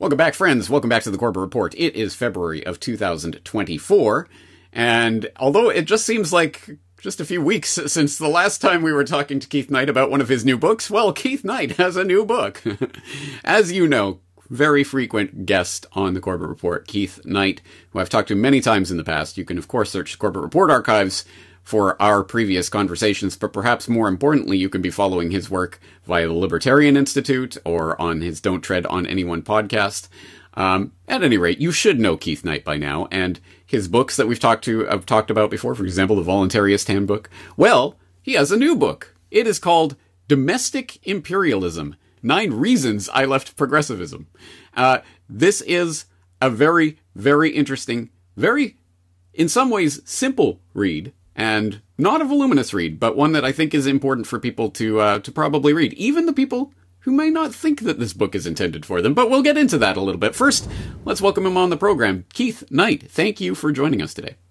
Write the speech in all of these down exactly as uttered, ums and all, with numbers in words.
Welcome back, friends. Welcome back to the Corbett Report. It is February of two thousand twenty-four, and although it just seems like just a few weeks since the last time we were talking to Keith Knight about one of his new books, well, Keith Knight has a new book. As you know, very frequent guest on the Corbett Report, Keith Knight, who I've talked to many times in the past. You can, of course, search the Corbett Report archives for our previous conversations, but perhaps more importantly, you can be following his work via the Libertarian Institute or on his Don't Tread on Anyone podcast. Um, at any rate, you should know Keith Knight by now, and his books that we've talked to, I've talked about before, for example, the Voluntarist Handbook. Well, he has a new book. It is called Domestic Imperialism: Nine Reasons I Left Progressivism. Uh, this is a very, very interesting, very, in some ways, simple read. And not a voluminous read, but one that I think is important for people to uh, to probably read. Even the people who may not think that this book is intended for them. But we'll get into that a little bit. First, let's welcome him on the program. Keith Knight, thank you for joining us today.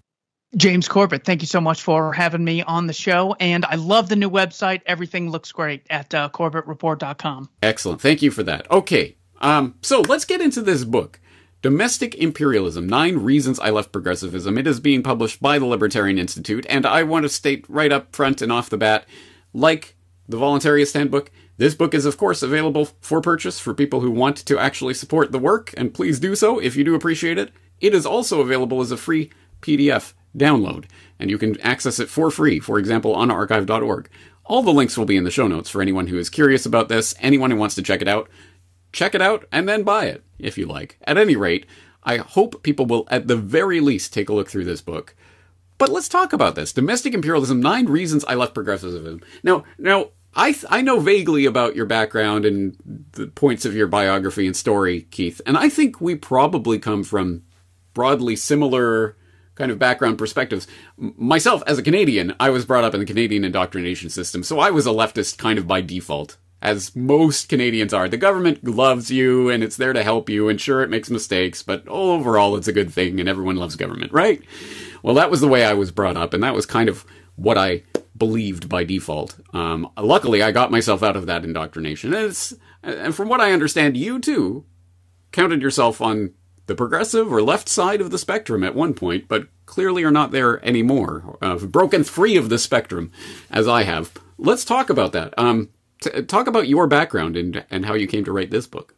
James Corbett, thank you so much for having me on the show. And I love the new website. Everything looks great at uh, corbett report dot com. Excellent. Thank you for that. Okay, um, so let's get into this book. Domestic Imperialism: Nine Reasons I Left Progressivism. It is being published by the Libertarian Institute, and I want to state right up front and off the bat, like the Voluntarist Handbook, this book is, of course, available for purchase for people who want to actually support the work, and please do so if you do appreciate it. It is also available as a free P D F download, and you can access it for free, for example, on archive dot org. All the links will be in the show notes for anyone who is curious about this, anyone who wants to check it out. Check it out and then buy it, if you like. At any rate, I hope people will at the very least take a look through this book. But let's talk about this. Domestic Imperialism: Nine Reasons I Left Progressivism. Now, now I th- I know vaguely about your background and the points of your biography and story, Keith, and I think we probably come from broadly similar kind of background perspectives. M- myself, as a Canadian, I was brought up in the Canadian indoctrination system, so I was a leftist kind of by default. As most Canadians are. The government loves you, and it's there to help you, and sure, it makes mistakes, but overall, it's a good thing, and everyone loves government, right? Well, that was the way I was brought up, and that was kind of what I believed by default. Um, luckily, I got myself out of that indoctrination, and, it's, and from what I understand, you, too, counted yourself on the progressive or left side of the spectrum at one point, but clearly are not there anymore. Uh, broken free of the spectrum, as I have. Let's talk about that. Um... Talk about your background and, and how you came to write this book.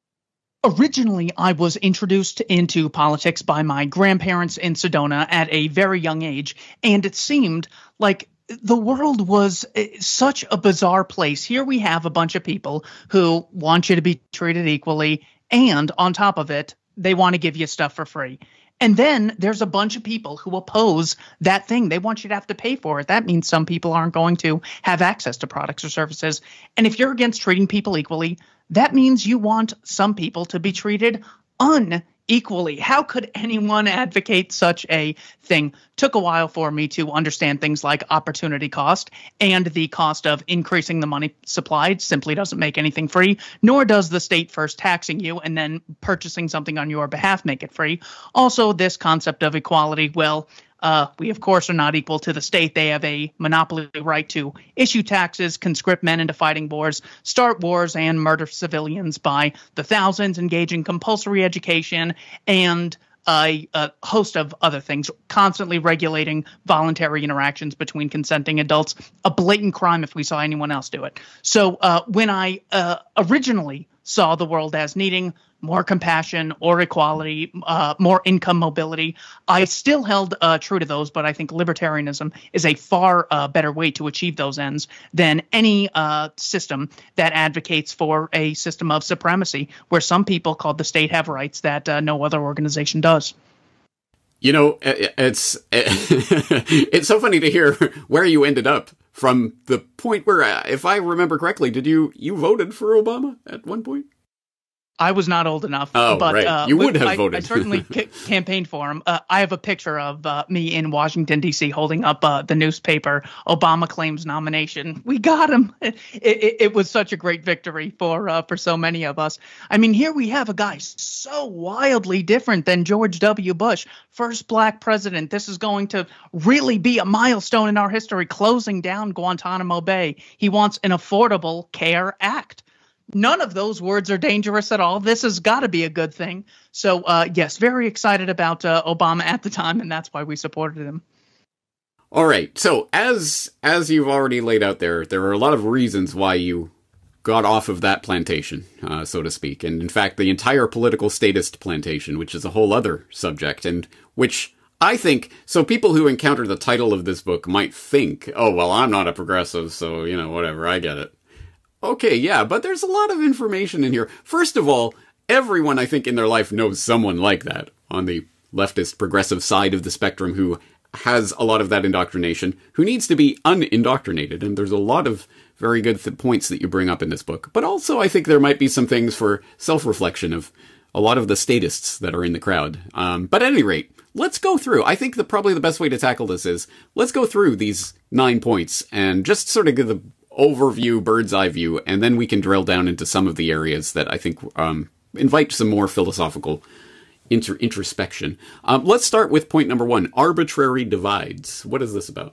Originally, I was introduced into politics by my grandparents in Sedona at a very young age, and it seemed like the world was such a bizarre place. Here we have a bunch of people who want you to be treated equally, and on top of it, they want to give you stuff for free. And then there's a bunch of people who oppose that thing. They want you to have to pay for it. That means some people aren't going to have access to products or services. And if you're against treating people equally, that means you want some people to be treated unequally. How could anyone advocate such a thing? Took a while for me to understand things like opportunity cost, and the cost of increasing the money supplied simply doesn't make anything free, nor does the state first taxing you and then purchasing something on your behalf make it free. Also, this concept of equality, well, Uh, we, of course, are not equal to the state. They have a monopoly right to issue taxes, conscript men into fighting wars, start wars, and murder civilians by the thousands, engage in compulsory education, and a, a host of other things, constantly regulating voluntary interactions between consenting adults, a blatant crime if we saw anyone else do it. So uh, when I uh, originally saw the world as needing more compassion or equality, uh, more income mobility, I still held uh, true to those, but I think libertarianism is a far uh, better way to achieve those ends than any uh, system that advocates for a system of supremacy, where some people called the state have rights that uh, no other organization does. You know, it's it's so funny to hear where you ended up from the point where, if I remember correctly, did you you voted for Obama at one point? I was not old enough. Oh, but, right. Uh, You would have I, voted. I certainly c- campaigned for him. Uh, I have a picture of uh, me in Washington, D C, holding up uh, the newspaper, Obama claims nomination. We got him. It, it, it was such a great victory for uh, for so many of us. I mean, here we have a guy so wildly different than George W. Bush, first black president. This is going to really be a milestone in our history, closing down Guantanamo Bay. He wants an Affordable Care Act. None of those words are dangerous at all. This has got to be a good thing. So, uh, yes, very excited about uh, Obama at the time, and that's why we supported him. All right. So, as as you've already laid out there, there are a lot of reasons why you got off of that plantation, uh, so to speak. And in fact, the entire political statist plantation, which is a whole other subject, and which I think, so people who encounter the title of this book might think, oh, well, I'm not a progressive, so, you know, whatever, I get it. Okay, yeah, but there's a lot of information in here. First of all, everyone, I think, in their life knows someone like that on the leftist progressive side of the spectrum who has a lot of that indoctrination, who needs to be unindoctrinated. And there's a lot of very good th- points that you bring up in this book. But also, I think there might be some things for self-reflection of a lot of the statists that are in the crowd. Um, but at any rate, let's go through. I think that probably the best way to tackle this is, let's go through these nine points and just sort of give the overview, bird's eye view, and then we can drill down into some of the areas that I think um, invite some more philosophical inter- introspection. Um, let's start with point number one, arbitrary divides. What is this about?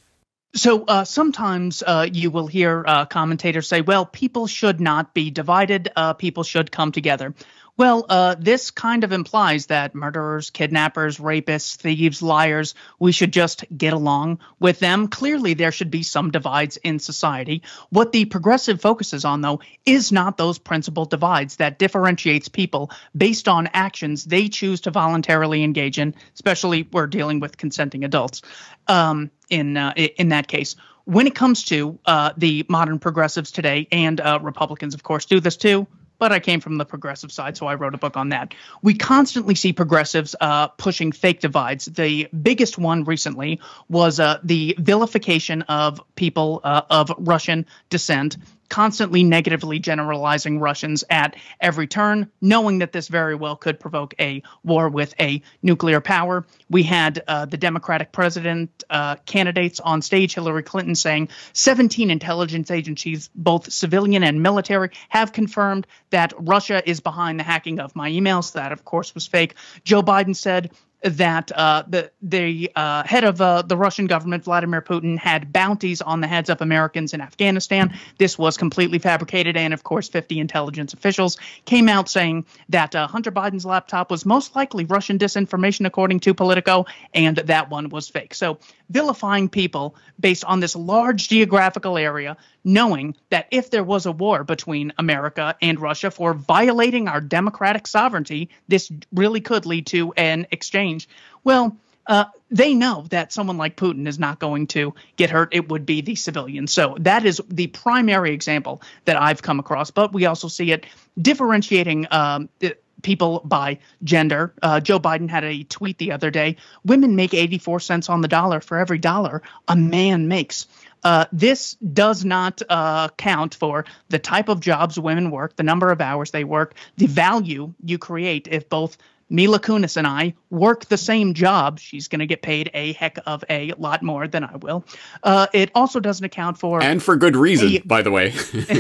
So uh, sometimes uh, you will hear uh, commentators say, well, people should not be divided. Uh, people should come together. Well, uh, this kind of implies that murderers, kidnappers, rapists, thieves, liars, we should just get along with them. Clearly, there should be some divides in society. What the progressive focuses on, though, is not those principal divides that differentiates people based on actions they choose to voluntarily engage in, especially we're dealing with consenting adults um, in, uh, in that case. When it comes to uh, the modern progressives today, and uh, Republicans, of course, do this too, but I came from the progressive side, so I wrote a book on that. We constantly see progressives uh, pushing fake divides. The biggest one recently was uh, the vilification of people uh, of Russian descent, constantly negatively generalizing Russians at every turn, knowing that this very well could provoke a war with a nuclear power. We had uh, the Democratic president uh, candidates on stage, Hillary Clinton, saying seventeen intelligence agencies, both civilian and military, have confirmed that Russia is behind the hacking of my emails. That, of course, was fake. Joe Biden said that uh, the the uh, head of uh, the Russian government, Vladimir Putin, had bounties on the heads of Americans in Afghanistan. This was completely fabricated. And, of course, fifty intelligence officials came out saying that uh, Hunter Biden's laptop was most likely Russian disinformation, according to Politico, and that one was fake. So vilifying people based on this large geographical area, knowing that if there was a war between America and Russia for violating our democratic sovereignty, this really could lead to an exchange. Well, uh, they know that someone like Putin is not going to get hurt. It would be the civilians. So that is the primary example that I've come across. But we also see it differentiating um, people by gender. Uh, Joe Biden had a tweet the other day. Women make eighty-four cents on the dollar for every dollar a man makes. Uh, this does not uh, count for the type of jobs women work, the number of hours they work, the value you create. If both Mila Kunis and I work the same job, she's going to get paid a heck of a lot more than I will. Uh, it also doesn't account for... And for good reason, a, by the way.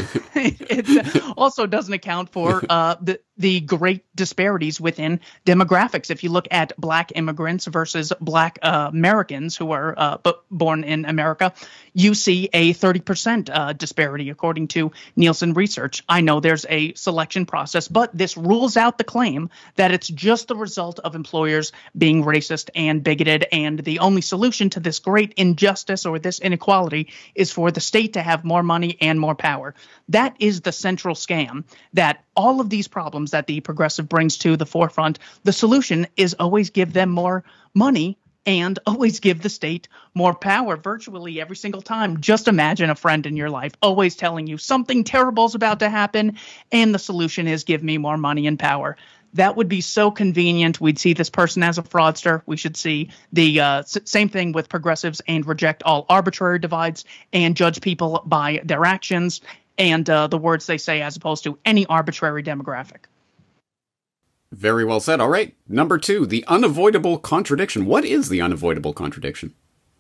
It also doesn't account for uh, the, the great disparities within demographics. If you look at black immigrants versus black uh, Americans who are uh, b- born in America, you see a thirty percent uh, disparity according to Nielsen research. I know there's a selection process, but this rules out the claim that it's just the result of employers being racist and bigoted, and the only solution to this great injustice or this inequality is for the state to have more money and more power. That is the central scam, that all of these problems that the progressive brings to the forefront, the solution is always give them more money and always give the state more power virtually every single time. Just imagine a friend in your life always telling you something terrible is about to happen, and the solution is give me more money and power. That would be so convenient. We'd see this person as a fraudster. We should see the uh, s- same thing with progressives and reject all arbitrary divides and judge people by their actions and uh, the words they say as opposed to any arbitrary demographic. Very well said. All right. Number two, the unavoidable contradiction. What is the unavoidable contradiction?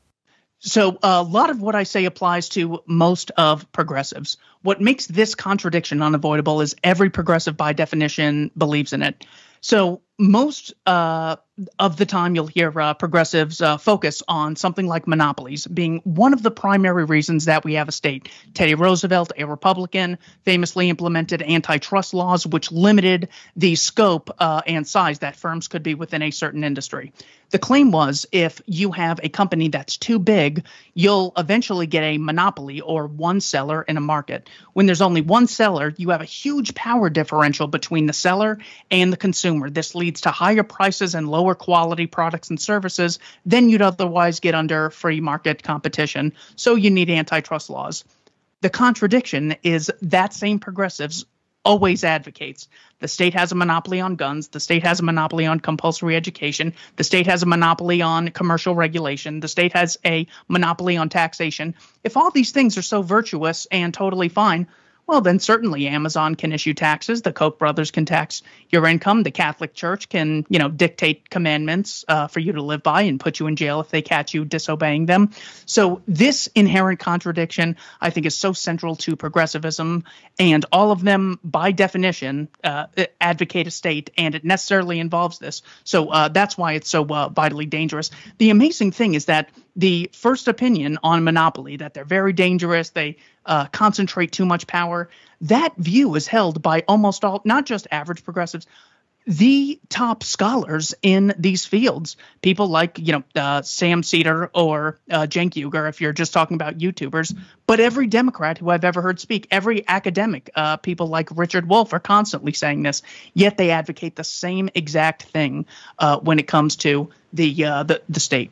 So a lot of what I say applies to most of progressives. What makes this contradiction unavoidable is every progressive, by definition, believes in it. So most uh, of the time you'll hear uh, progressives uh, focus on something like monopolies being one of the primary reasons that we have a state. Teddy Roosevelt, a Republican, famously implemented antitrust laws which limited the scope uh, and size that firms could be within a certain industry. The claim was if you have a company that's too big, you'll eventually get a monopoly or one seller in a market. When there's only one seller, you have a huge power differential between the seller and the consumer. This leads to higher prices and lower quality products and services than you'd otherwise get under free market competition. So you need antitrust laws. The contradiction is that same progressives always advocates. The state has a monopoly on guns. The state has a monopoly on compulsory education. The state has a monopoly on commercial regulation. The state has a monopoly on taxation. If all these things are so virtuous and totally fine, well, then certainly Amazon can issue taxes. The Koch brothers can tax your income. The Catholic Church can, you know, dictate commandments uh, for you to live by and put you in jail if they catch you disobeying them. So this inherent contradiction, I think, is so central to progressivism. And all of them, by definition, uh, advocate a state, and it necessarily involves this. So uh, that's why it's so uh, vitally dangerous. The amazing thing is that the first opinion on monopoly, that they're very dangerous, they uh, concentrate too much power, that view is held by almost all, not just average progressives, the top scholars in these fields. People like, you know, uh, Sam Cedar or uh, Cenk Uygur, if you're just talking about YouTubers, but every Democrat who I've ever heard speak, every academic, uh, people like Richard Wolff are constantly saying this, yet they advocate the same exact thing uh, when it comes to the, uh, the the state.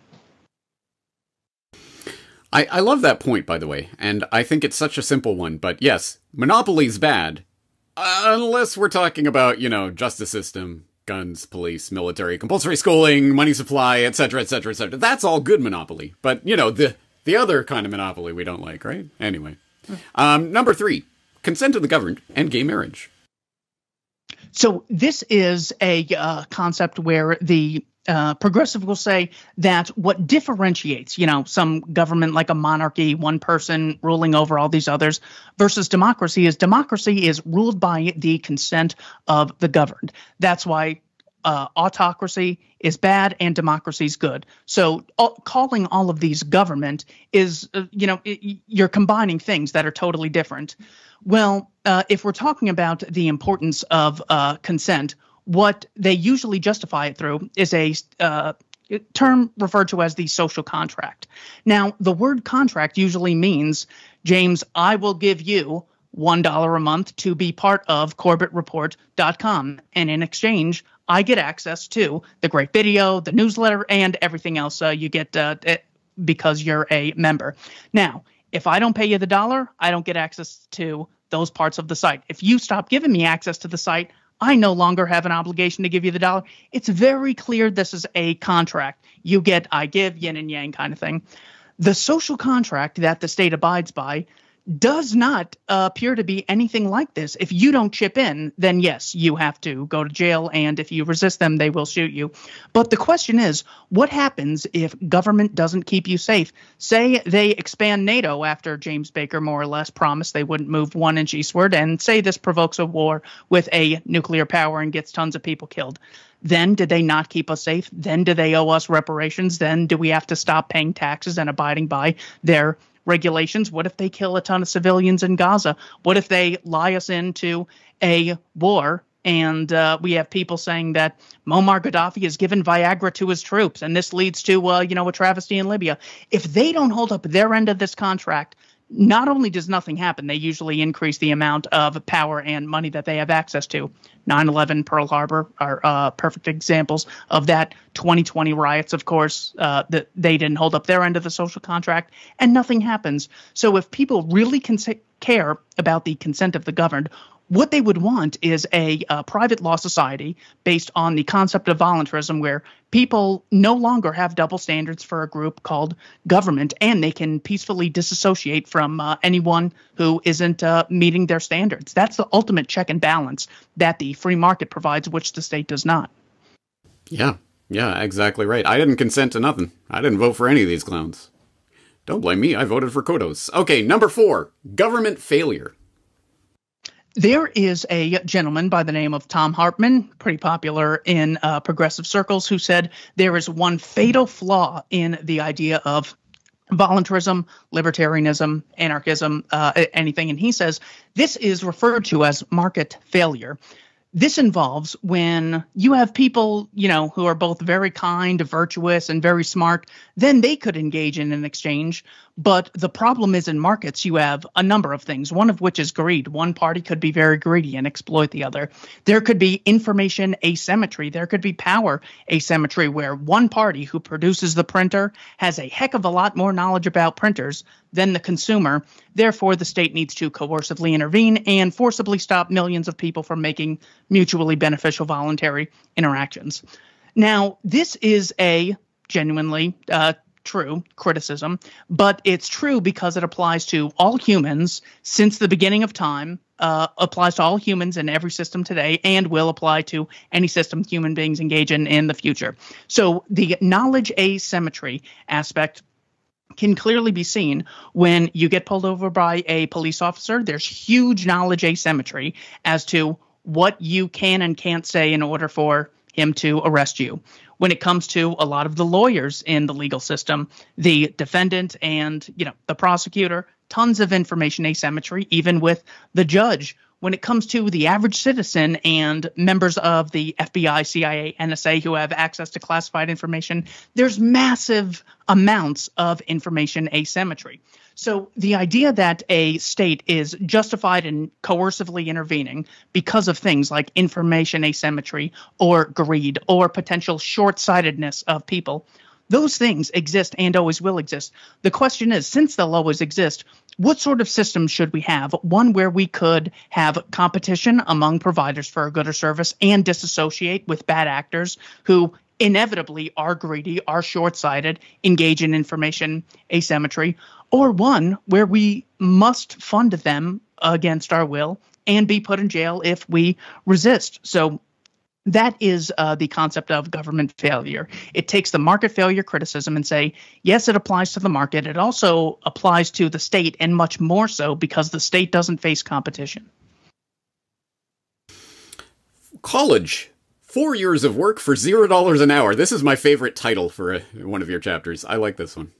I, I love that point, by the way, and I think it's such a simple one, but yes, monopoly's bad, unless we're talking about, you know, justice system, guns, police, military, compulsory schooling, money supply, et cetera, et cetera, et cetera. That's all good monopoly, but, you know, the, the other kind of monopoly we don't like, right? Anyway. Um, number three, consent of the governed and gay marriage. So this is a uh, concept where the Uh, progressive will say that what differentiates, you know, some government like a monarchy, one person ruling over all these others, versus democracy is democracy is ruled by the consent of the governed. That's why uh, autocracy is bad and democracy is good. So uh, calling all of these government is, uh, you know, it, you're combining things that are totally different. Well, uh, if we're talking about the importance of uh, consent, what they usually justify it through is a uh, term referred to as the social contract. Now, the word contract usually means, James, I will give you one dollar a month to be part of Corbett Report dot com. And in exchange, I get access to the great video, the newsletter, and everything else uh, you get uh, because you're a member. Now, if I don't pay you the dollar, I don't get access to those parts of the site. If you stop giving me access to the site, I no longer have an obligation to give you the dollar. It's very clear this is a contract. You get, I give, yin and yang kind of thing. The social contract that the state abides by does not uh, appear to be anything like this. If you don't chip in, then yes, you have to go to jail, and if you resist them, they will shoot you. But the question is, what happens if government doesn't keep you safe? Say they expand NATO after James Baker more or less promised they wouldn't move one inch eastward, and say this provokes a war with a nuclear power and gets tons of people killed. Then did they not keep us safe? Then do they owe us reparations? Then do we have to stop paying taxes and abiding by their regulations? What if they kill a ton of civilians in Gaza? What if they lie us into a war and uh, we have people saying that Muammar Gaddafi has given Viagra to his troops and this leads to, uh, you know, a travesty in Libya? If they don't hold up their end of this contract, not only does nothing happen, they usually increase the amount of power and money that they have access to. nine eleven, Pearl Harbor are uh, perfect examples of that. twenty twenty riots, of course, uh, that they didn't hold up their end of the social contract, and nothing happens. So if people really cons- care about the consent of the governed, what they would want is a, a private law society based on the concept of voluntarism, where people no longer have double standards for a group called government, and they can peacefully disassociate from uh, anyone who isn't uh, meeting their standards. That's the ultimate check and balance that the free market provides, which the state does not. Yeah, yeah, exactly right. I didn't consent to nothing. I didn't vote for any of these clowns. Don't blame me. I voted for Kodos. Okay, number four, government failure. There is a gentleman by the name of Tom Hartman, pretty popular in uh, progressive circles, who said there is one fatal flaw in the idea of voluntarism, libertarianism, anarchism, uh, anything. And he says this is referred to as market failure. This involves when you have people, you know, who are both very kind, virtuous, and very smart, then they could engage in an exchange. But the problem is in markets, you have a number of things, one of which is greed. One party could be very greedy and exploit the other. There could be information asymmetry. There could be power asymmetry, where one party who produces the printer has a heck of a lot more knowledge about printers than the consumer. Therefore, the state needs to coercively intervene and forcibly stop millions of people from making mutually beneficial voluntary interactions. Now, this is a genuinely uh, true criticism, but it's true because it applies to all humans since the beginning of time, uh, applies to all humans in every system today, and will apply to any system human beings engage in in the future. So the knowledge asymmetry aspect can clearly be seen when you get pulled over by a police officer. There's huge knowledge asymmetry as to what you can and can't say in order for him to arrest you. When it comes to a lot of the lawyers in the legal system, the defendant and, you know, the prosecutor, tons of information asymmetry, even with the judge. When it comes to the average citizen and members of the F B I, C I A, N S A who have access to classified information, there's massive amounts of information asymmetry. So the idea that a state is justified in coercively intervening because of things like information asymmetry or greed or potential short-sightedness of people, those things exist and always will exist. The question is, since they'll always exist, what sort of system should we have? One where we could have competition among providers for a good or service and disassociate with bad actors who inevitably are greedy, are short-sighted, engage in information asymmetry, or one where we must fund them against our will and be put in jail if we resist. So that is uh, the concept of government failure. It takes the market failure criticism and say, yes, it applies to the market. It also applies to the state, and much more so because the state doesn't face competition. College. Four years of work for zero dollars an hour. This is my favorite title for a, one of your chapters. I like this one.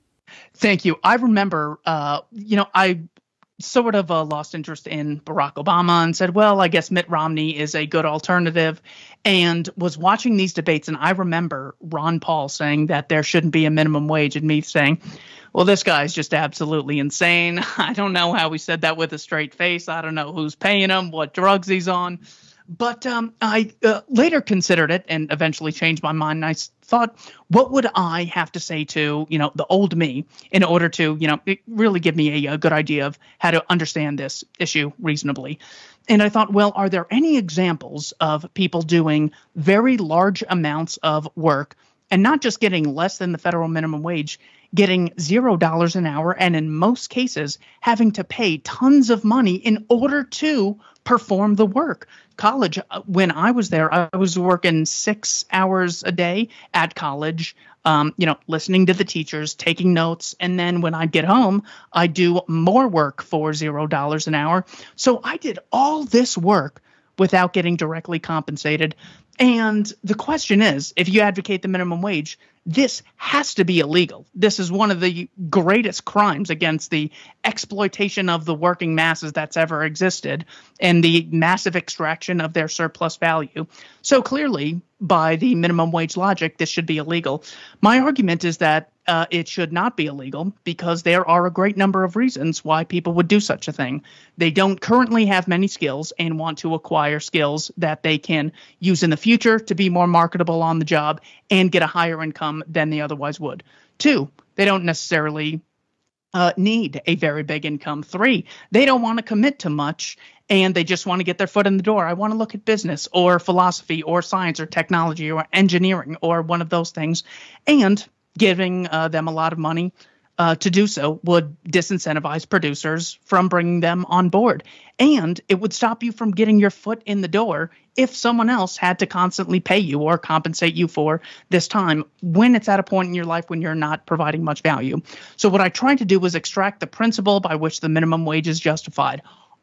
Thank you. I remember, uh, you know, I sort of uh, lost interest in Barack Obama and said, well, I guess Mitt Romney is a good alternative, and was watching these debates. And I remember Ron Paul saying that there shouldn't be a minimum wage, and me saying, well, this guy's just absolutely insane. I don't know how he said that with a straight face. I don't know who's paying him, what drugs he's on. But um, I uh, later considered it and eventually changed my mind. And I thought, what would I have to say to, you know, the old me in order to, you know, really give me a, a good idea of how to understand this issue reasonably? And I thought, well, are there any examples of people doing very large amounts of work and not just getting less than the federal minimum wage, getting zero dollars an hour, and in most cases having to pay tons of money in order to perform the work? College, when I was there, I was working six hours a day at college, um, you know, listening to the teachers, taking notes. And then when I'd get home, I'd do more work for zero dollars an hour. So I did all this work without getting directly compensated. And the question is, if you advocate the minimum wage, this has to be illegal. This is one of the greatest crimes against the exploitation of the working masses that's ever existed and the massive extraction of their surplus value. So clearly, by the minimum wage logic, this should be illegal. My argument is that uh, it should not be illegal because there are a great number of reasons why people would do such a thing. They don't currently have many skills and want to acquire skills that they can use in the future to be more marketable on the job and get a higher income than they otherwise would. Two, they don't necessarily uh, need a very big income. Three, they don't want to commit to much and they just want to get their foot in the door. I want to look at business or philosophy or science or technology or engineering or one of those things. And giving uh, them a lot of money uh, to do so would disincentivize producers from bringing them on board. And it would stop you from getting your foot in the door if someone else had to constantly pay you or compensate you for this time when it's at a point in your life when you're not providing much value. So what I tried to do was extract the principle by which the minimum wage is justified.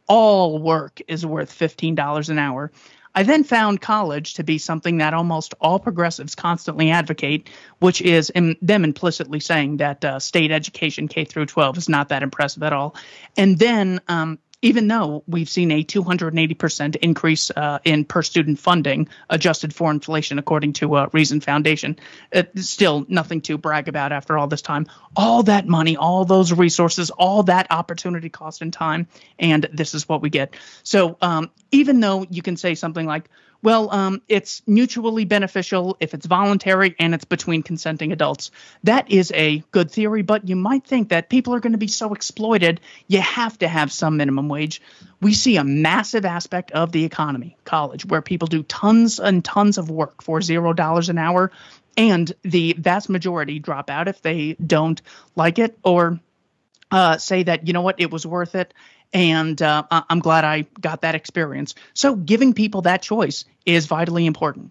all work is worth fifteen dollars an hour. I then found college to be something that almost all progressives constantly advocate, which is in them implicitly saying that uh, state education K through twelve is not that impressive at all. And then um, even though we've seen a two hundred eighty percent increase uh, in per student funding adjusted for inflation, according to uh, Reason Foundation, it's still nothing to brag about after all this time. All that money, all those resources, all that opportunity cost and time, and this is what we get. So um, even though you can say something like, well, um, it's mutually beneficial if it's voluntary and it's between consenting adults. That is a good theory, but you might think that people are going to be so exploited, you have to have some minimum wage. We see a massive aspect of the economy, college, where people do tons and tons of work for zero dollars an hour, and the vast majority drop out if they don't like it or uh, say that, you know what, it was worth it. And uh, I'm glad I got that experience. So giving people that choice is vitally important.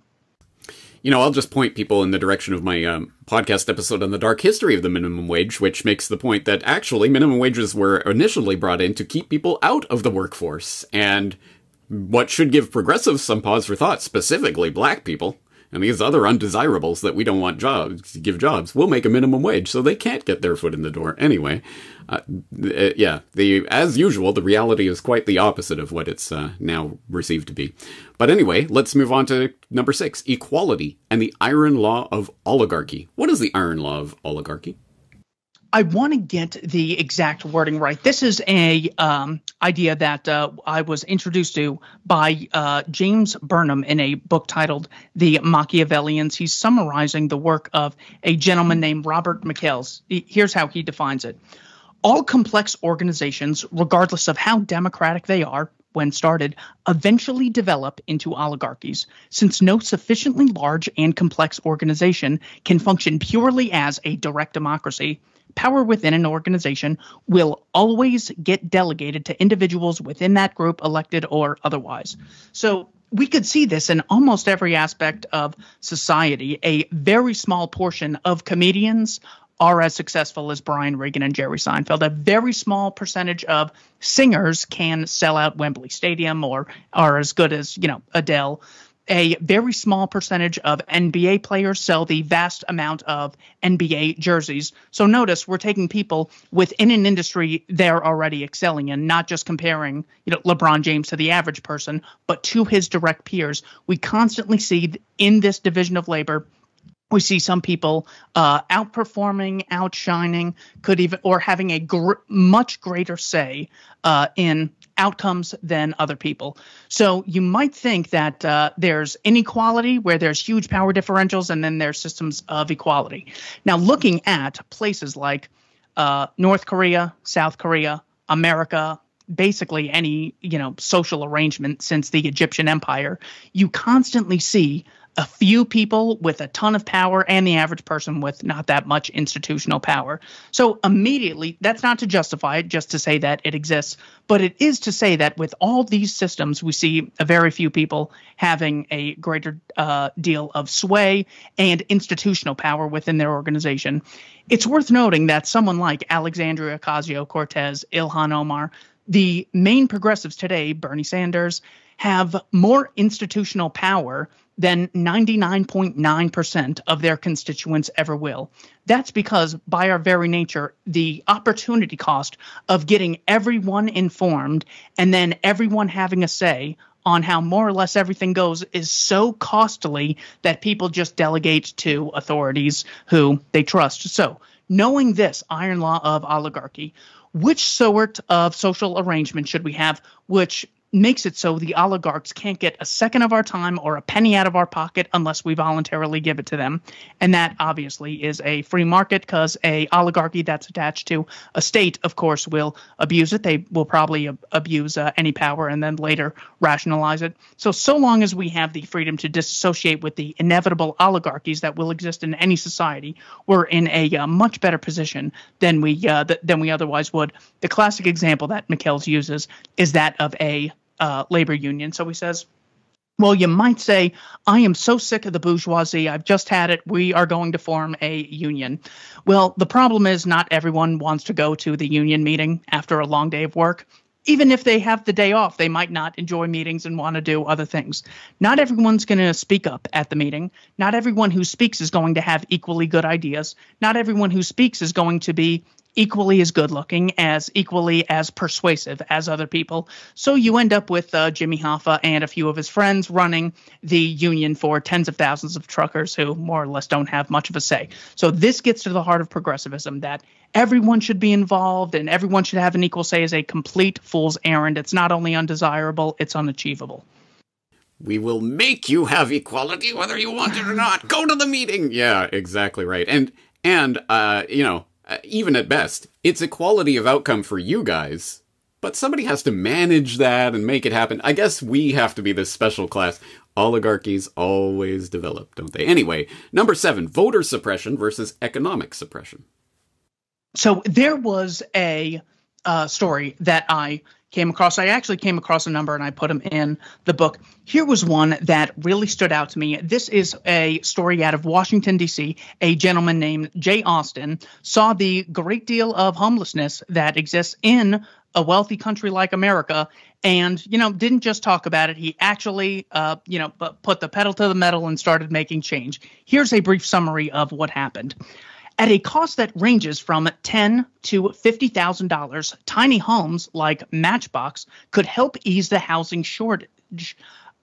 You know, I'll just point people in the direction of my um, podcast episode on the dark history of the minimum wage, which makes the point that actually minimum wages were initially brought in to keep people out of the workforce. And what should give progressives some pause for thought, specifically black people, and these other undesirables that we don't want jobs to give jobs, will make a minimum wage so they can't get their foot in the door anyway. Uh, yeah, the as usual, the reality is quite the opposite of what it's uh, now received to be. But anyway, let's move on to number six, equality and the iron law of oligarchy. What is the iron law of oligarchy? I want to get the exact wording right. This is a um, idea that uh, I was introduced to by uh, James Burnham in a book titled The Machiavellians. He's summarizing the work of a gentleman named Robert McKells. Here's how he defines it. All complex organizations, regardless of how democratic they are when started, eventually develop into oligarchies, since no sufficiently large and complex organization can function purely as a direct democracy. Power within an organization will always get delegated to individuals within that group, elected or otherwise. So we could see this in almost every aspect of society. A very small portion of comedians are as successful as Brian Regan and Jerry Seinfeld. A very small percentage of singers can sell out Wembley Stadium or are as good as, you know, Adele. A very small percentage of N B A players sell the vast amount of N B A jerseys. So notice we're taking people within an industry they're already excelling in, not just comparing, you know, LeBron James to the average person, but to his direct peers. We constantly see in this division of labor, we see some people uh, outperforming, outshining, could even or having a gr- much greater say uh, in outcomes than other people. So you might think that uh, there's inequality where there's huge power differentials, and then there's systems of equality. Now, looking at places like uh, North Korea, South Korea, America, basically any, you know, social arrangement since the Egyptian Empire, you constantly see a few people with a ton of power and the average person with not that much institutional power. So immediately, that's not to justify it, just to say that it exists, but it is to say that with all these systems, we see a very few people having a greater uh, deal of sway and institutional power within their organization. It's worth noting that someone like Alexandria Ocasio-Cortez, Ilhan Omar, the main progressives today, Bernie Sanders, have more institutional power than ninety-nine point nine percent of their constituents ever will. That's because, by our very nature, the opportunity cost of getting everyone informed and then everyone having a say on how more or less everything goes is so costly that people just delegate to authorities who they trust. So, knowing this iron law of oligarchy, which sort of social arrangement should we have which makes it so the oligarchs can't get a second of our time or a penny out of our pocket unless we voluntarily give it to them? And that obviously is a free market, because a oligarchy that's attached to a state, of course, will abuse it. They will probably ab- abuse uh, any power and then later rationalize it. So, so long as we have the freedom to disassociate with the inevitable oligarchies that will exist in any society, we're in a uh, much better position than we uh, th- than we otherwise would. The classic example that McKells uses is that of a Uh, labor union. So he says, well, you might say, I am so sick of the bourgeoisie. I've just had it. We are going to form a union. Well, the problem is not everyone wants to go to the union meeting after a long day of work. even if they have the day off, they might not enjoy meetings and want to do other things. Not everyone's going to speak up at the meeting. Not everyone who speaks is going to have equally good ideas. Not everyone who speaks is going to be equally as good looking, as equally as persuasive as other people. So you end up with uh, Jimmy Hoffa and a few of his friends running the union for tens of thousands of truckers who more or less don't have much of a say. So this gets to the heart of progressivism, that everyone should be involved and everyone should have an equal say, is a complete fool's errand. It's not only undesirable, it's unachievable. We will make you have equality whether you want it or not. Go to the meeting. Yeah, exactly right. And, and uh, you know, Uh, even at best, it's equality of outcome for you guys, but somebody has to manage that and make it happen. I guess we have to be this special class. Oligarchies always develop, don't they? Anyway, number seven, voter suppression versus economic suppression. So there was a uh, story that I came across. I actually came across a number and I put them in the book. Here was one that really stood out to me. This is a story out of Washington, D C. A gentleman named Jay Austen saw the great deal of homelessness that exists in a wealthy country like America and, you know, didn't just talk about it. He actually, uh, you know, put the pedal to the metal and started making change. Here's a brief summary of what happened. At a cost that ranges from ten thousand dollars to fifty thousand dollars, tiny homes like Matchbox could help ease the housing shortage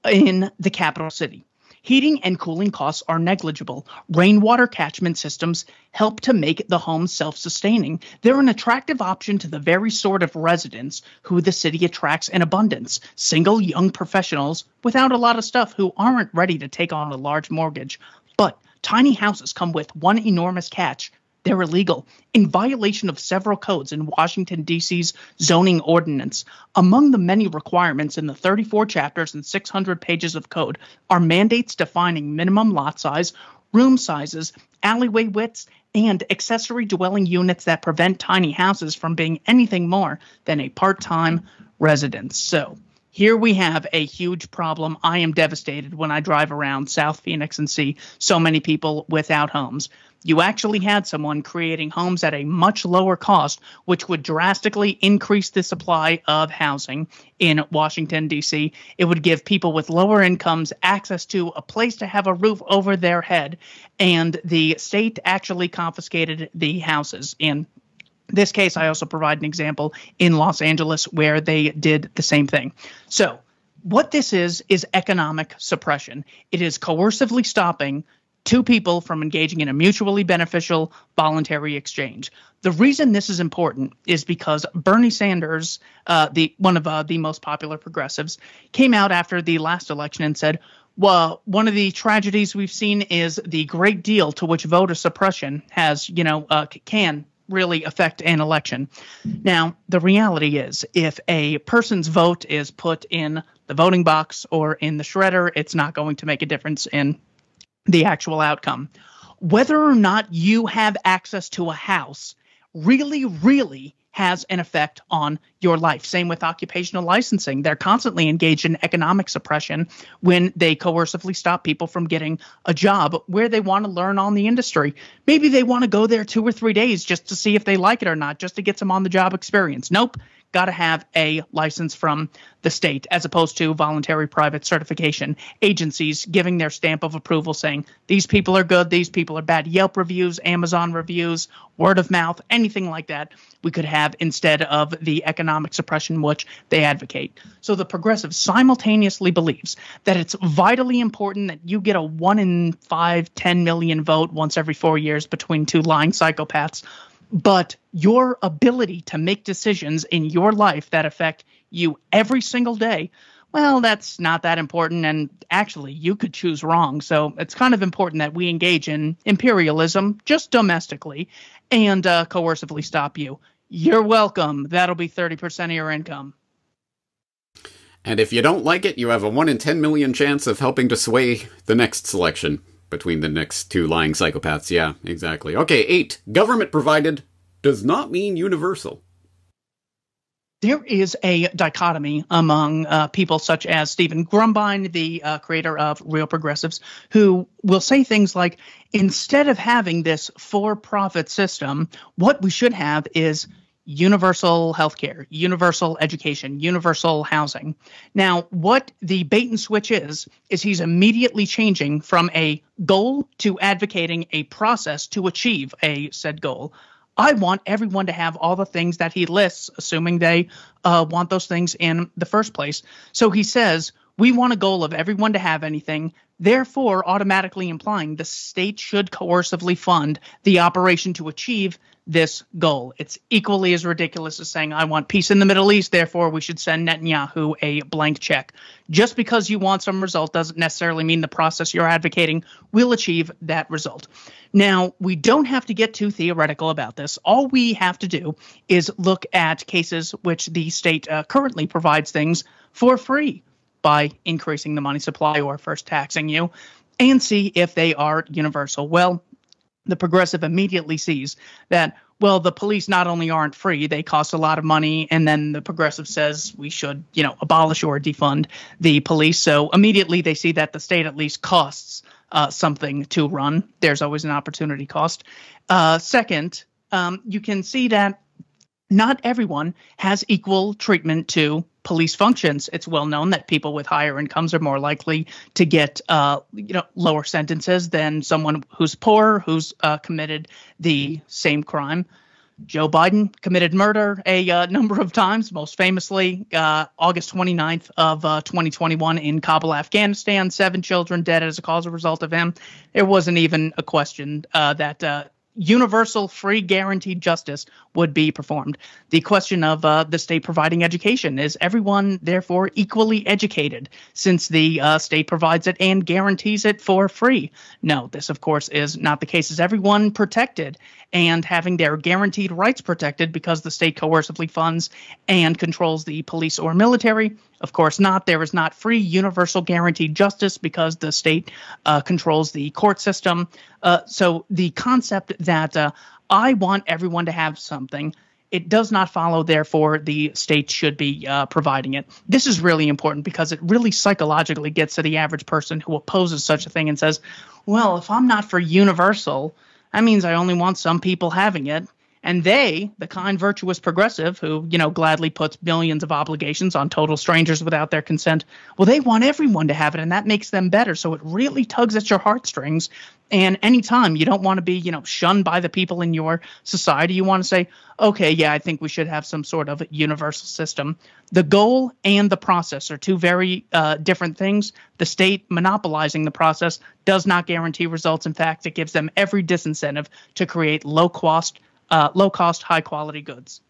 in the capital city. Heating and cooling costs are negligible. Rainwater catchment systems help to make the homes self-sustaining. They're an attractive option to the very sort of residents who the city attracts in abundance. Single young professionals without a lot of stuff who aren't ready to take on a large mortgage. But tiny houses come with one enormous catch. They're illegal, in violation of several codes in Washington, D C's zoning ordinance. Among the many requirements in the thirty-four chapters and six hundred pages of code are mandates defining minimum lot size, room sizes, alleyway widths, and accessory dwelling units that prevent tiny houses from being anything more than a part-time residence. So here we have a huge problem. I am devastated when I drive around South Phoenix and see so many people without homes. You actually had someone creating homes at a much lower cost, which would drastically increase the supply of housing in Washington, D C. It would give people with lower incomes access to a place to have a roof over their head, and the state actually confiscated the houses. In this case, I also provide an example in Los Angeles where they did the same thing. So what this is, is economic suppression. It is coercively stopping two people from engaging in a mutually beneficial voluntary exchange. The reason this is important is because Bernie Sanders, uh, the one of uh, the most popular progressives, came out after the last election and said, well, one of the tragedies we've seen is the great deal to which voter suppression has, you know, uh, can really affect an election. Now, the reality is, if a person's vote is put in the voting box or in the shredder, it's not going to make a difference in the actual outcome. Whether or not you have access to a house really, really has an effect on your life. Same with occupational licensing. They're constantly engaged in economic suppression when they coercively stop people from getting a job where they want to learn on the industry. Maybe they want to go there two or three days just to see if they like it or not, just to get some on-the-job experience. Nope. Got to have a license from the state as opposed to voluntary private certification. Agencies giving their stamp of approval saying these people are good, these people are bad. Yelp reviews, Amazon reviews, word of mouth, anything like that we could have instead of the economic suppression which they advocate. So the progressive simultaneously believes that it's vitally important that you get a one in five, ten million vote once every four years between two lying psychopaths. But your ability to make decisions in your life that affect you every single day, well, that's not that important. And actually, you could choose wrong. So it's kind of important that we engage in imperialism just domestically and uh, coercively stop you. You're welcome. That'll be thirty percent of your income. And if you don't like it, you have a one in ten million chance of helping to sway the next selection between the next two lying psychopaths. Yeah, exactly. Okay, eight. Government provided does not mean universal. There is a dichotomy among uh, people such as Stephen Grumbine, the uh, creator of Real Progressives, who will say things like, instead of having this for-profit system, what we should have is universal healthcare, universal education, universal housing. Now, what the bait and switch is, is he's immediately changing from a goal to advocating a process to achieve a said goal. I want everyone to have all the things that he lists, assuming they uh, want those things in the first place. So he says, we want a goal of everyone to have anything, therefore automatically implying the state should coercively fund the operation to achieve this goal. It's equally as ridiculous as saying, I want peace in the Middle East, therefore we should send Netanyahu a blank check. Just because you want some result doesn't necessarily mean the process you're advocating will achieve that result. Now, we don't have to get too theoretical about this. All we have to do is look at cases which the state uh, currently provides things for free by increasing the money supply or first taxing you, and see if they are universal. Well, the progressive immediately sees that, well, the police not only aren't free, they cost a lot of money, and then the progressive says we should, you know, abolish or defund the police. So immediately they see that the state at least costs uh, something to run. There's always an opportunity cost. Uh, second, um, you can see that not everyone has equal treatment to police functions. It's well known that people with higher incomes are more likely to get uh, you know, lower sentences than someone who's poor, who's uh, committed the same crime. Joe Biden committed murder a uh, number of times, most famously uh, August twenty-ninth of uh, twenty twenty-one in Kabul, Afghanistan. Seven children dead as a cause or result of him. There wasn't even a question uh, that uh, universal, free, guaranteed justice would be performed. The question of uh, the state providing education, is everyone therefore equally educated since the uh, state provides it and guarantees it for free? No, this of course is not the case. Is everyone protected and having their guaranteed rights protected because the state coercively funds and controls the police or military? Of course not. There is not free, universal, guaranteed justice because the state uh, controls the court system. Uh, so the concept that uh, I want everyone to have something, it does not follow, therefore, the state should be uh, providing it. This is really important because it really psychologically gets to the average person who opposes such a thing and says, well, if I'm not for universal, that means I only want some people having it. And they, the kind, virtuous progressive who, you know, gladly puts billions of obligations on total strangers without their consent, well, they want everyone to have it, and that makes them better. So it really tugs at your heartstrings. And anytime you don't want to be, you know, shunned by the people in your society, you want to say, okay, yeah, I think we should have some sort of universal system. The goal and the process are two very uh, different things. The state monopolizing the process does not guarantee results. In fact, it gives them every disincentive to create low-cost Uh, low-cost, high-quality goods.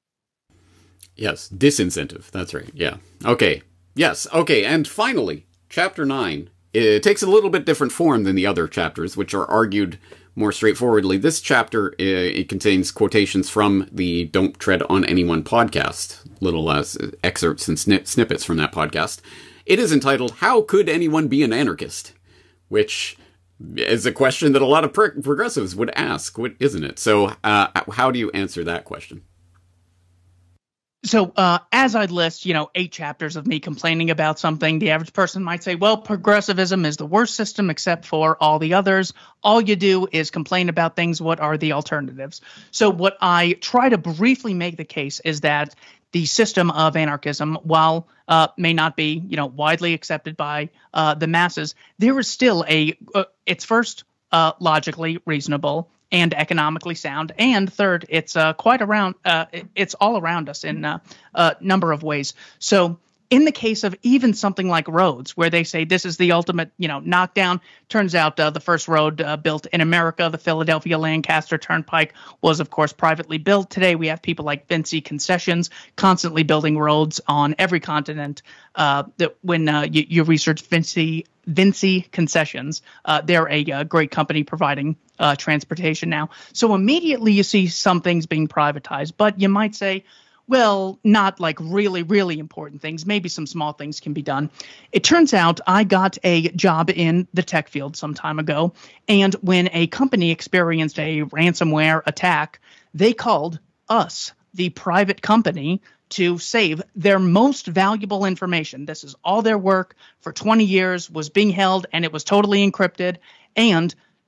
Yes, disincentive. That's right. Yeah. Okay. Yes. Okay. And finally, Chapter nine. It takes a little bit different form than the other chapters, which are argued more straightforwardly. This chapter, uh, it contains quotations from the Don't Tread on Anyone podcast, little uh, excerpts and snip- snippets from that podcast. It is entitled, How Could Anyone Be an Anarchist? Which is a question that a lot of pro- progressives would ask, isn't it? So uh, how do you answer that question? So uh, as I'd list, you know, eight chapters of me complaining about something, the average person might say, well, progressivism is the worst system except for all the others. All you do is complain about things. What are the alternatives? So what I try to briefly make the case is that the system of anarchism, while uh, may not be, you know, widely accepted by uh, the masses, there is still a, uh, it's first uh, logically reasonable and economically sound, and third, it's uh, quite around, uh, it's all around us in a uh, number of ways. So in the case of even something like roads, where they say this is the ultimate, you know, knockdown, turns out uh, the first road uh, built in America, the Philadelphia Lancaster Turnpike, was, of course, privately built. Today, we have people like Vinci Concessions constantly building roads on every continent. Uh, that when uh, you, you research Vinci Vinci Concessions, uh, they're a, a great company providing uh, transportation now. So immediately you see some things being privatized, but you might say, well, not like really, really important things. Maybe some small things can be done. It turns out I got a job in the tech field some time ago, and when a company experienced a ransomware attack, they called us, the private company, to save their most valuable information. This is all their work for twenty years was being held, and it was totally encrypted. And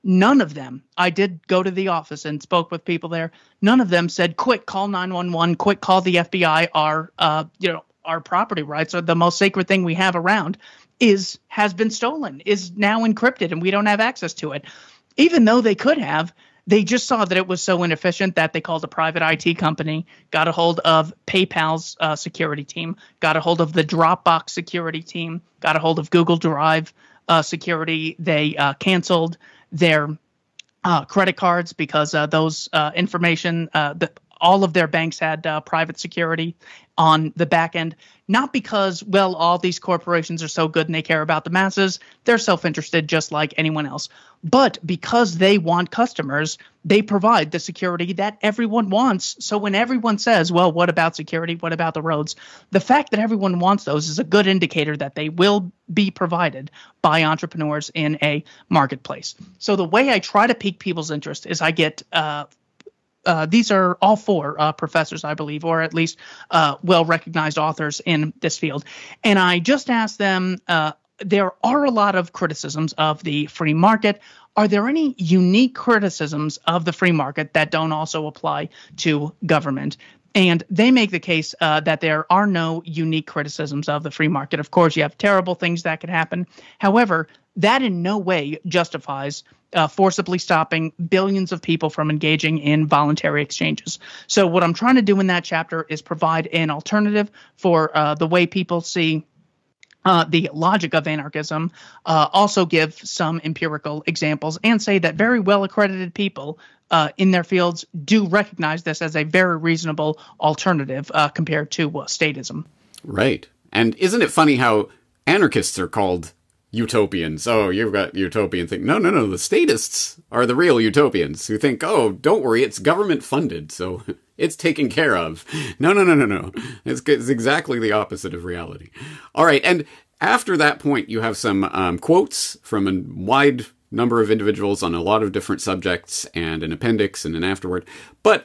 none of them, I did go to the office and spoke with people there. None of them said, quick, call nine one one, quick, call the F B I. Our, uh, you know, our property rights are the most sacred thing we have around is has been stolen, is now encrypted, and we don't have access to it. Even though they could have, they just saw that it was so inefficient that they called a private I T company, got a hold of PayPal's uh, security team, got a hold of the Dropbox security team, got a hold of Google Drive uh, security. They uh, canceled their uh, credit cards because uh, those uh, information, uh, the, all of their banks had uh, private security on the back end, not because, well, all these corporations are so good and they care about the masses. They're self-interested just like anyone else. But because they want customers, they provide the security that everyone wants. So when everyone says, well, what about security? What about the roads? The fact that everyone wants those is a good indicator that they will be provided by entrepreneurs in a marketplace. So the way I try to pique people's interest is I get uh, Uh, these are all four uh, professors, I believe, or at least uh, well-recognized authors in this field. And I just asked them, uh, there are a lot of criticisms of the free market. Are there any unique criticisms of the free market that don't also apply to government? And they make the case uh, that there are no unique criticisms of the free market. Of course, you have terrible things that could happen. However, that in no way justifies uh, forcibly stopping billions of people from engaging in voluntary exchanges. So what I'm trying to do in that chapter is provide an alternative for uh, the way people see Uh, the logic of anarchism, uh, also give some empirical examples, and say that very well-accredited people uh, in their fields do recognize this as a very reasonable alternative uh, compared to uh, statism. Right. And isn't it funny how anarchists are called utopians? Oh, you've got utopian thing. No, no, no. The statists are the real utopians who think, oh, don't worry, it's government funded, so it's taken care of. No, no, no, no, no. It's, it's exactly the opposite of reality. All right. And after that point, you have some um, quotes from a wide number of individuals on a lot of different subjects and an appendix and an afterword. But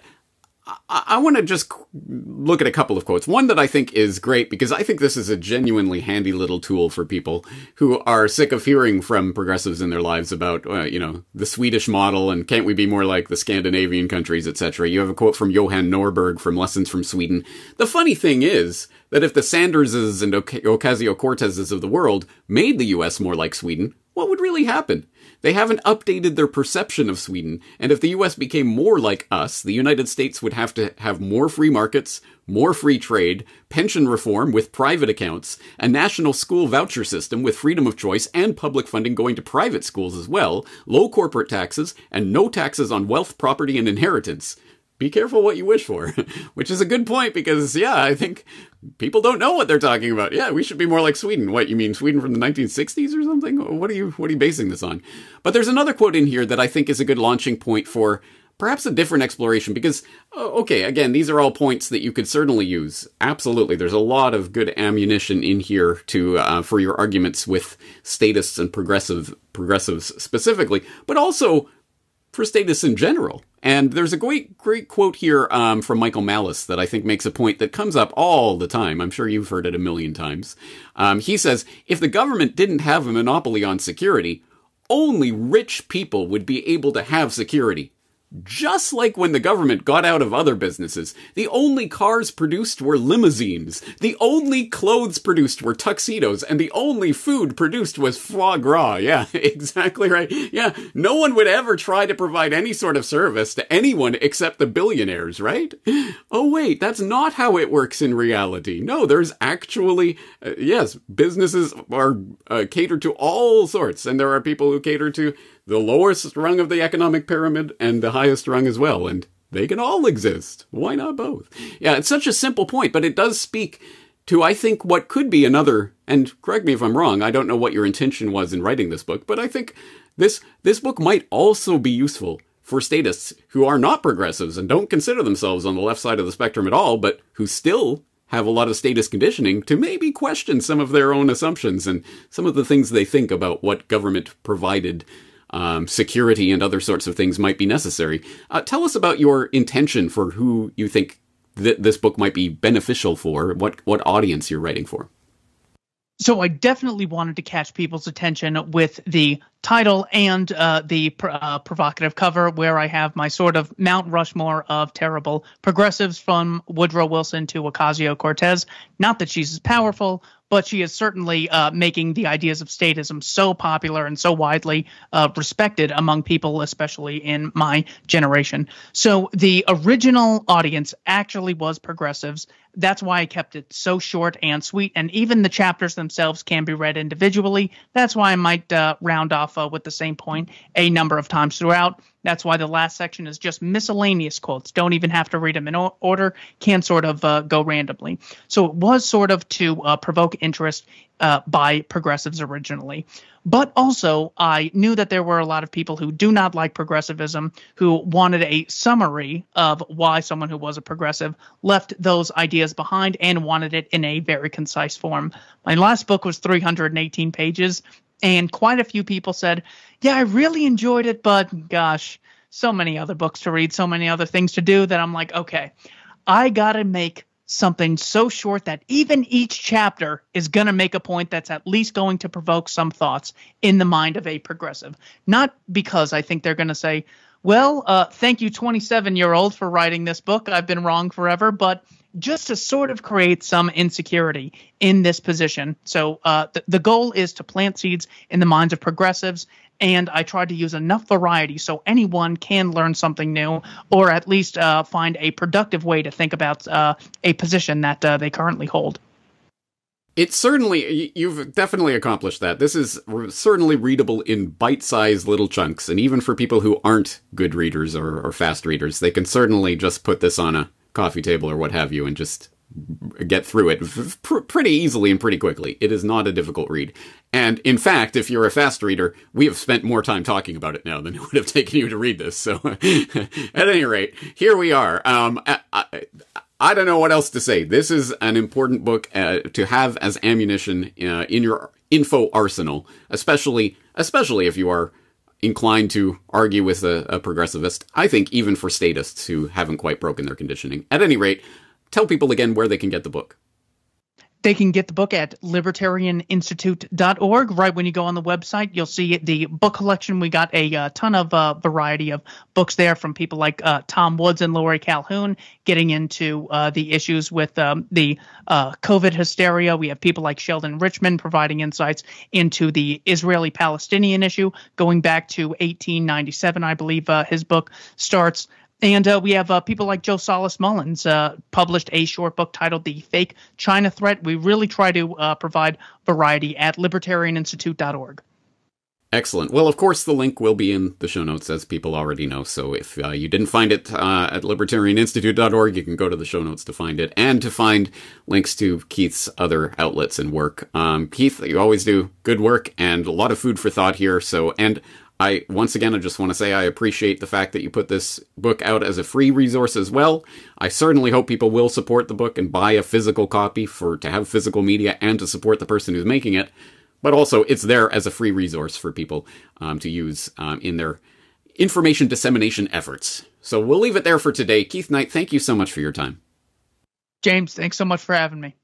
I, I want to just look at a couple of quotes. One that I think is great because I think this is a genuinely handy little tool for people who are sick of hearing from progressives in their lives about, uh, you know, the Swedish model and can't we be more like the Scandinavian countries, et cetera. You have a quote from Johan Norberg from Lessons from Sweden. The funny thing is that if the Sanderses and Ocasio-Cortezes of the world made the U S more like Sweden, what would really happen? They haven't updated their perception of Sweden, and if the U S became more like us, the United States would have to have more free markets, more free trade, pension reform with private accounts, a national school voucher system with freedom of choice and public funding going to private schools as well, low corporate taxes, and no taxes on wealth, property, and inheritance. Be careful what you wish for, which is a good point because, yeah, I think people don't know what they're talking about. Yeah, we should be more like Sweden. What, you mean Sweden from the nineteen sixties or something? What are you, what are you basing this on? But there's another quote in here that I think is a good launching point for perhaps a different exploration because, okay, again, these are all points that you could certainly use. Absolutely. There's a lot of good ammunition in here to, uh, for your arguments with statists and progressive, progressives specifically, but also for statists in general. And there's a great, great quote here um, from Michael Malice that I think makes a point that comes up all the time. I'm sure you've heard it a million times. Um, he says, if the government didn't have a monopoly on security, only rich people would be able to have security. Just like when the government got out of other businesses, the only cars produced were limousines, the only clothes produced were tuxedos, and the only food produced was foie gras. Yeah, exactly right. Yeah, no one would ever try to provide any sort of service to anyone except the billionaires, right? Oh, wait, that's not how it works in reality. No, there's actually, uh, yes, businesses are uh, catered to all sorts, and there are people who cater to the lowest rung of the economic pyramid and the highest rung as well, and they can all exist. Why not both? Yeah, it's such a simple point, but it does speak to, I think, what could be another, and correct me if I'm wrong, I don't know what your intention was in writing this book, but I think this this book might also be useful for statists who are not progressives and don't consider themselves on the left side of the spectrum at all, but who still have a lot of statist conditioning to maybe question some of their own assumptions and some of the things they think about what government provided Um, security and other sorts of things might be necessary. Uh, tell us about your intention for who you think th- this book might be beneficial for, what, what audience you're writing for. So I definitely wanted to catch people's attention with the title and uh, the pr- uh, provocative cover, where I have my sort of Mount Rushmore of terrible progressives, from Woodrow Wilson to Ocasio-Cortez. Not that she's as powerful, but she is certainly uh, making the ideas of statism so popular and so widely uh, respected among people, especially in my generation. So the original audience actually was progressives. That's why I kept it so short and sweet, and even the chapters themselves can be read individually. That's why I might uh, round off uh, with the same point a number of times throughout. That's why the last section is just miscellaneous quotes. Don't even have to read them in order, can sort of uh, go randomly. So it was sort of to uh, provoke interest uh, by progressives originally. But also, I knew that there were a lot of people who do not like progressivism, who wanted a summary of why someone who was a progressive left those ideas behind and wanted it in a very concise form. My last book was three hundred eighteen pages. And quite a few people said, yeah, I really enjoyed it, but gosh, so many other books to read, so many other things to do, that I'm like, okay, I got to make something so short that even each chapter is going to make a point that's at least going to provoke some thoughts in the mind of a progressive. Not because I think they're going to say, well, uh, thank you, twenty-seven-year-old, for writing this book. I've been wrong forever, but just to sort of create some insecurity in this position. So uh, th- the goal is to plant seeds in the minds of progressives, and I try to use enough variety so anyone can learn something new, or at least uh, find a productive way to think about uh, a position that uh, they currently hold. It's certainly, you've definitely accomplished that. This is certainly readable in bite-sized little chunks, and even for people who aren't good readers or, or fast readers, they can certainly just put this on a coffee table or what have you and just get through it pr- pretty easily and pretty quickly. It is not a difficult read. And in fact, if you're a fast reader, we have spent more time talking about it now than it would have taken you to read this. So at any rate, here we are. Um, I, I, I don't know what else to say. This is an important book uh, to have as ammunition uh, in your info arsenal, especially especially if you are inclined to argue with a, a progressivist. I think even for statists who haven't quite broken their conditioning. At any rate, tell people again where they can get the book. They can get the book at libertarian institute dot org. Right when you go on the website, you'll see the book collection. We got a uh, ton of uh, variety of books there from people like uh, Tom Woods and Laurie Calhoun, getting into uh, the issues with um, the uh, COVID hysteria. We have people like Sheldon Richman providing insights into the Israeli-Palestinian issue, going back to eighteen ninety-seven, I believe uh, his book starts. And uh, we have uh, people like Joe Solis Mullins uh, published a short book titled The Fake China Threat. We really try to uh, provide variety at libertarian institute dot org. Excellent. Well, of course, the link will be in the show notes, as people already know. So if uh, you didn't find it uh, at libertarian institute dot org, you can go to the show notes to find it and to find links to Keith's other outlets and work. Um, Keith, you always do good work and a lot of food for thought here. So, and I, once again, I just want to say I appreciate the fact that you put this book out as a free resource as well. I certainly hope people will support the book and buy a physical copy for to have physical media and to support the person who's making it. But also, it's there as a free resource for people um, to use um, in their information dissemination efforts. So we'll leave it there for today. Keith Knight, thank you so much for your time. James, thanks so much for having me.